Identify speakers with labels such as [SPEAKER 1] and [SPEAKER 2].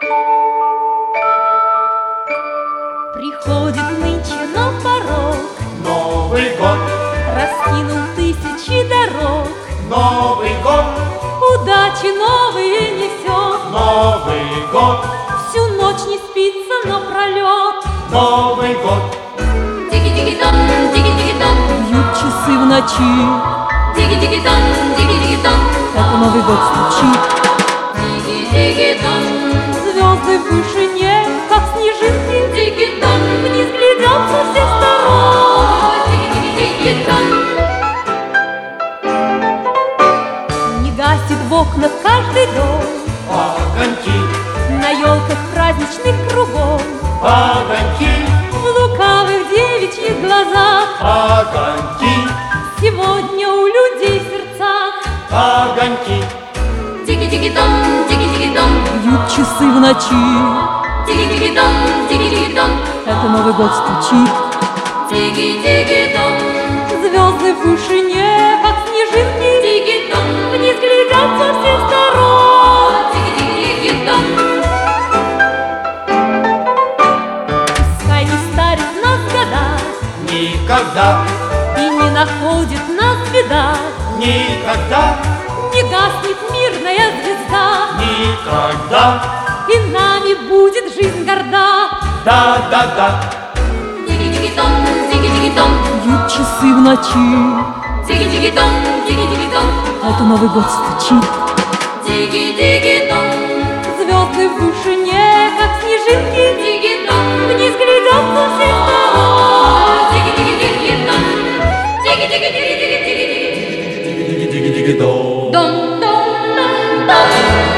[SPEAKER 1] Приходит нынче на порог
[SPEAKER 2] Новый год,
[SPEAKER 1] раскинул тысячи дорог.
[SPEAKER 2] Новый год,
[SPEAKER 1] Удачи новые несет.
[SPEAKER 2] Новый год,
[SPEAKER 1] Всю ночь не спится напролет.
[SPEAKER 2] Новый год.
[SPEAKER 3] Диги-диги-дон, диги-диги-дон,
[SPEAKER 1] Бьют часы в ночи,
[SPEAKER 3] диги-диги-дон, диги-диги-дон,
[SPEAKER 1] это Новый год стучит.
[SPEAKER 3] диги-диги-дон,
[SPEAKER 1] Звезды в вышине, как снежинки,
[SPEAKER 3] диги-дон,
[SPEAKER 1] вниз глядят со всех сторон.
[SPEAKER 3] диги-диги-дон.
[SPEAKER 1] Не гасит в окнах каждый дом,
[SPEAKER 2] Огоньки,
[SPEAKER 1] на елках праздничных кругом,
[SPEAKER 2] огоньки,
[SPEAKER 1] в лукавых девичьих глазах.
[SPEAKER 2] огоньки,
[SPEAKER 1] Сегодня у людей в сердцах
[SPEAKER 2] огоньки.
[SPEAKER 3] Диги-диги-дон, диги-диги-дон,
[SPEAKER 1] бьют часы в ночи,
[SPEAKER 3] диги-диги-дон, диги-диги-дон,
[SPEAKER 1] это Новый год стучит.
[SPEAKER 3] диги-диги-дон,
[SPEAKER 1] Звезды в вышине, как снежинки,
[SPEAKER 3] диги-дон,
[SPEAKER 1] вниз глядят со всех сторон.
[SPEAKER 3] диги-диги-дон.
[SPEAKER 1] Пускай не старит нас года
[SPEAKER 2] Никогда,
[SPEAKER 1] и не находит нас беда,
[SPEAKER 2] никогда,
[SPEAKER 1] не гаснет мирная звезда,
[SPEAKER 2] никогда.
[SPEAKER 1] и нами будет жизнь горда.
[SPEAKER 2] Да-да-да,
[SPEAKER 3] Диги-диги-дон, диги-диги-дон,
[SPEAKER 1] Бьют часы в ночи,
[SPEAKER 3] диги-диги-дон, диги-диги-дон,
[SPEAKER 1] это Новый год стучит.
[SPEAKER 3] диги-диги-дон,
[SPEAKER 1] Звезды в вышине, как снежинки,
[SPEAKER 3] диги-дон,
[SPEAKER 1] вниз глядят со всех сторон.
[SPEAKER 3] диги-диги-диги-дон, диги-диги-диги-диги-диги-диги.
[SPEAKER 2] диги-диги-диги-дон.
[SPEAKER 3] Дон-дон-дон-дон.